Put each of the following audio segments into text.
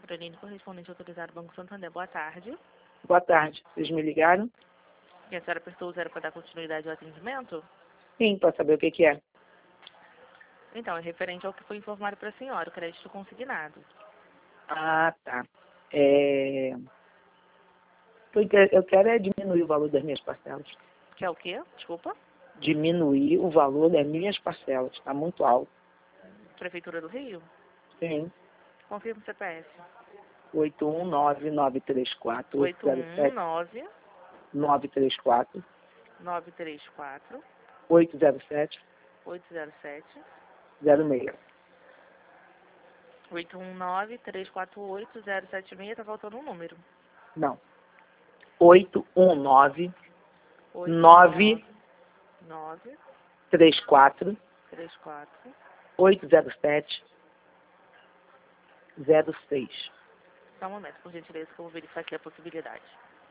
Caroline, correspondente autorizado Banco Santander. Boa tarde. Boa tarde. Vocês me ligaram? E a senhora apertou o 0 para dar continuidade ao atendimento? Sim, para saber o que que é. Então, é referente ao que foi informado para a senhora, o crédito consignado. Ah, tá. Eu quero diminuir o valor das minhas parcelas. Que é o quê? Desculpa. Diminuir o valor das minhas parcelas. Está muito alto. Prefeitura do Rio? Sim. Confirma o CPF. 819-934-807. 819-934-807. 807-06. 819-348-076. Tá faltando um número. Não. 819 9 34 34 807 06. Só um momento, por gentileza, que eu vou verificar aqui a possibilidade.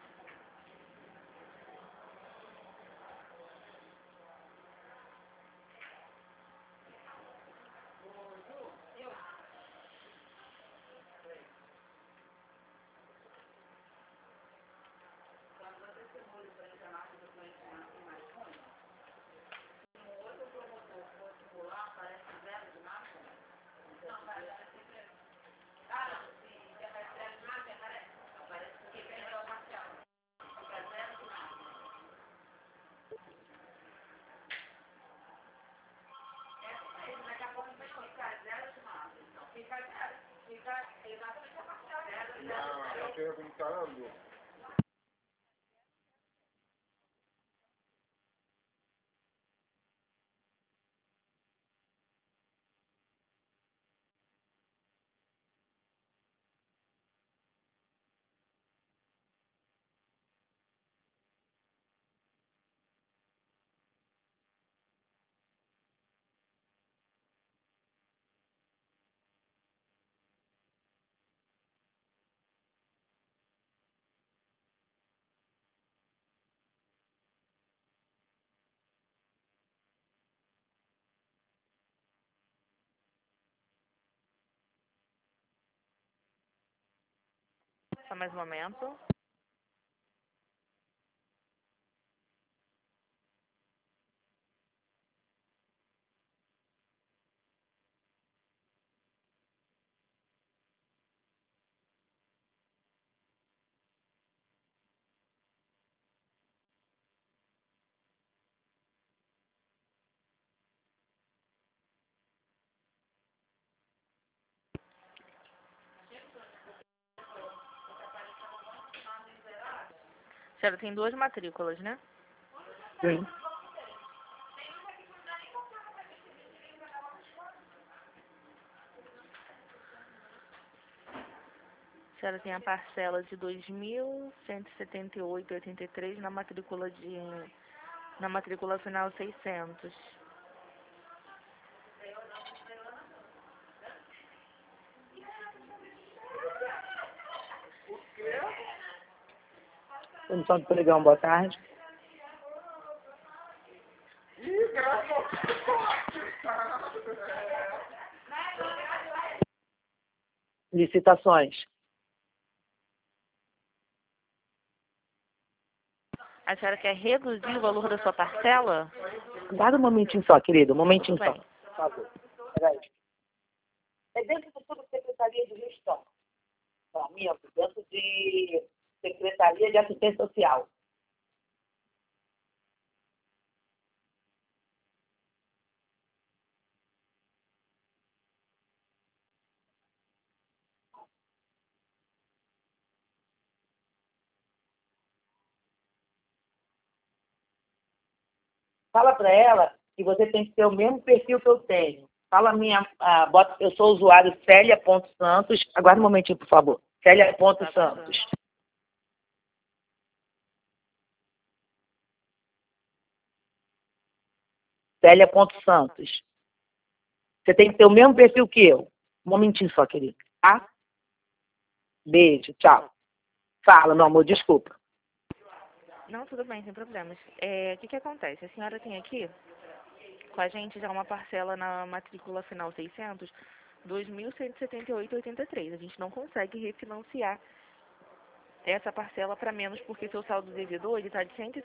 Só mais um momento. A senhora tem 2 matrículas, né? Sim. A senhora tem a parcela de 2.178,83 na matrícula final 600. Comissão de Pregão, boa tarde. Licitações. A senhora quer reduzir o valor da sua parcela? Aguarda um momentinho só, querido. Um momentinho Tudo só. bem. Por favor. Peraí. É dentro da Secretaria de Gestão. Minto, dentro de Secretaria de Assistência Social. Fala para ela que você tem que ter o mesmo perfil que eu tenho. Fala eu sou usuário Célia.Santos. Aguarda um momentinho, por favor. Célia.Santos. Célia.Santos. Você tem que ter o mesmo perfil que eu. Um momentinho só, querido. Tá? Beijo, tchau. Fala, meu amor, desculpa. Não, tudo bem, sem problemas. O que acontece? A senhora tem aqui com a gente já uma parcela na matrícula final 600, R$ 2.178,83. A gente não consegue refinanciar essa parcela para menos porque seu saldo devedor está de R$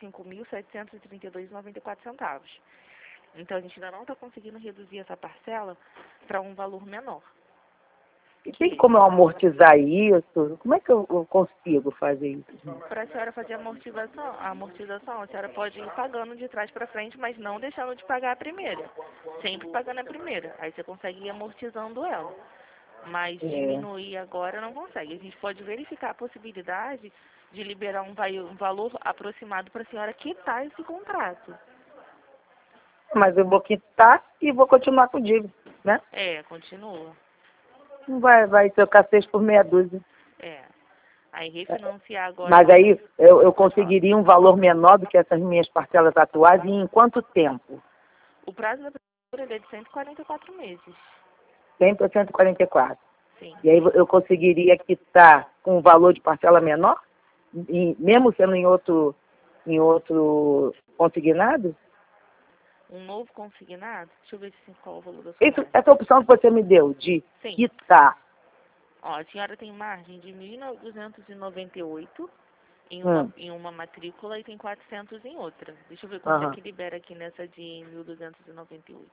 165.732,94. Então, a gente ainda não está conseguindo reduzir essa parcela para um valor menor. E tem como eu amortizar isso? Como é que eu consigo fazer isso? Para a senhora fazer a amortização, a senhora pode ir pagando de trás para frente, mas não deixando de pagar a primeira. Sempre pagando a primeira. Aí você consegue ir amortizando ela. Mas diminuir agora não consegue. A gente pode verificar a possibilidade de liberar um valor aproximado para a senhora quitar esse contrato. Mas eu vou quitar e vou continuar com o dívida, né? Continua. Não vai trocar 6 por meia dúzia. Aí refinanciar agora... Mas aí eu conseguiria um valor menor do que essas minhas parcelas atuais e em quanto tempo? O prazo da prefeitura é de 144 meses. 144. Sim. E aí eu conseguiria quitar com um valor de parcela menor? E mesmo sendo em outro consignado? Um novo consignado? Deixa eu ver qual o valor da sua margem. Essa opção que você me deu de Sim. quitar. Ó, a senhora tem margem de 1.298 em uma matrícula e tem 400 em outra. Deixa eu ver quanto é que libera aqui nessa de 1.298.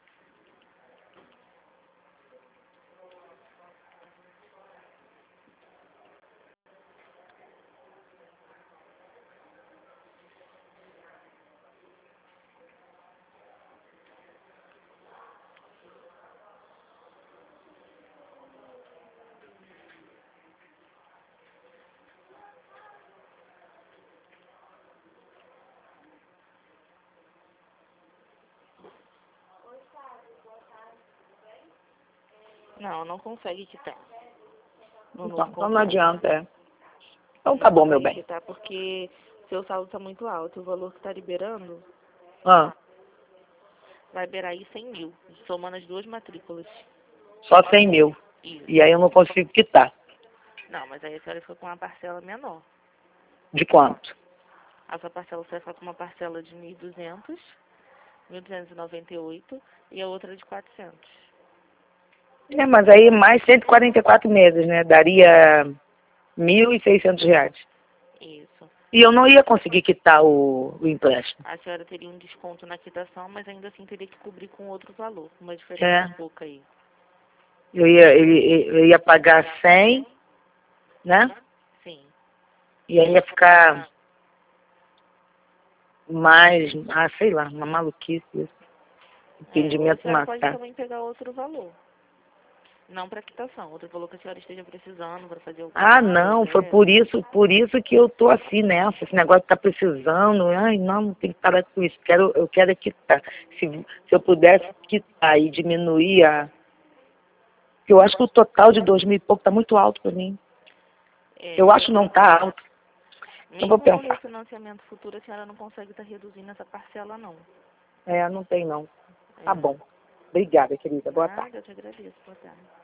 Não consegue quitar. Então não adianta, Então tá bom, meu bem. Quitar porque seu saldo está muito alto. O valor que está liberando vai liberar aí 100 mil, somando as duas matrículas. Só 100 mil. Isso. E aí eu não consigo quitar. Não, mas aí a senhora fica com uma parcela menor. De quanto? A sua parcela você vai ficar com uma parcela de 1.200, 1.298 e a outra de 400. Mas aí mais 144 meses, né? Daria R$ 1.600. Isso. E eu não ia conseguir quitar o empréstimo. A senhora teria um desconto na quitação, mas ainda assim teria que cobrir com outro valor, uma diferença pouca aí. Eu ia pagar 100, né? Sim. E aí ia ficar mais, sei lá, uma maluquice isso. Entendimento a senhora pode matar. também pegar outro valor. Não para quitação, outro valor que a senhora esteja precisando para fazer o Não, foi por isso que eu tô assim nessa. Esse negócio tá precisando. Ai, não tem que parar com isso. Eu quero é quitar. Se eu pudesse quitar e diminuir eu acho que o total de 2.000 e pouco tá muito alto para mim. Eu acho que não tá alto. Eu vou Mesmo no pensar. refinanciamento futuro, a senhora não consegue estar reduzindo essa parcela, não. Não tem não. Tá bom. Obrigada, querida. Boa tarde. Eu te agradeço. Boa tarde.